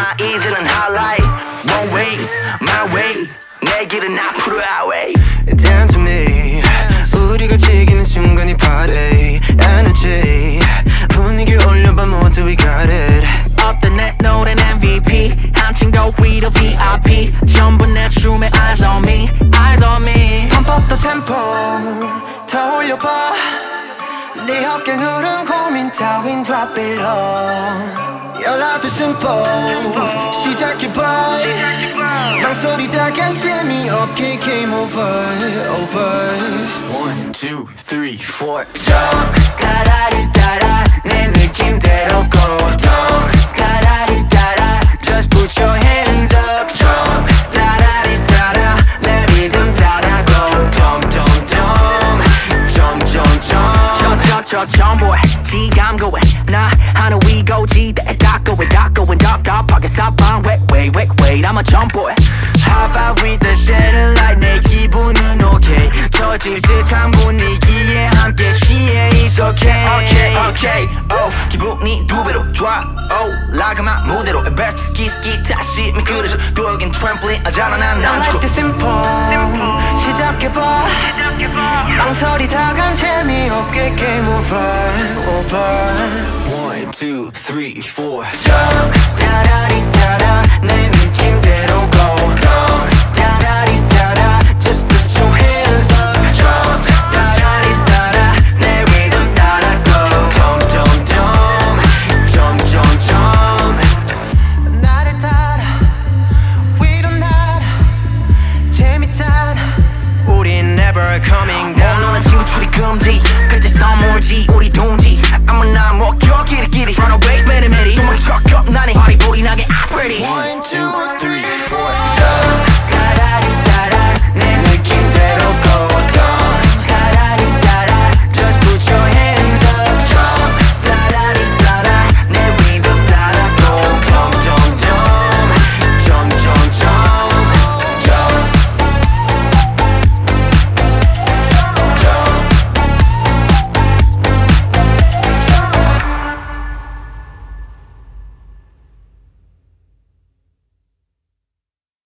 나 이제는 highlight One way, my way 내 길은 앞으로 our way Dance with me 우리가 즐기는 순간이 party Energy 분위기를 올려봐 모두 we got it Up the net 노래는 MVP 한층 더 위로 VIP 전부 내 춤에 eyes on me eyes on me Pump up the tempo 더 올려봐 네 어깨 누른 고민 따윈 drop it all Your life is simple 시작해봐 망설이 다 간침이 없게 game over One, two, three, four Jump 가라리 따라 내 느낌대로 go Don't 가라리 따라 Just put your hands up Jump 따라리 따라 내 리듬 따라 go Jump jump jump Jump jump jump boy 지감고해 나 하늘 위고 지대 닦고해 답답하게 사방 wait I'm a jump boy How about with the satellite 내 기분은 okay 터질 듯한 분위기에 함께 취해 It's okay okay oh 기분이 두 배로 좋아 oh 라그마 무대로 best ski 다시 미끄러져 돌긴 트램플린 하잖아 난 I like the simple 시작해봐 망설이 다 간 재미없게 game over One, two, three, four Jump 따라리 따라 내 느낌대로 go Jump 따라리 따라 Just put your hands up Jump 따라리 따라 내 리듬 따라 go Jump jump jump Jump jump jump 나를 따라 위로 날아 재밌잖아 우린 never coming down 너는 지우출이 금지 끝에 선물지 우리 동지 아무나 먹혀 길이길이 Run away 매리매리 도망쳐 겁 나는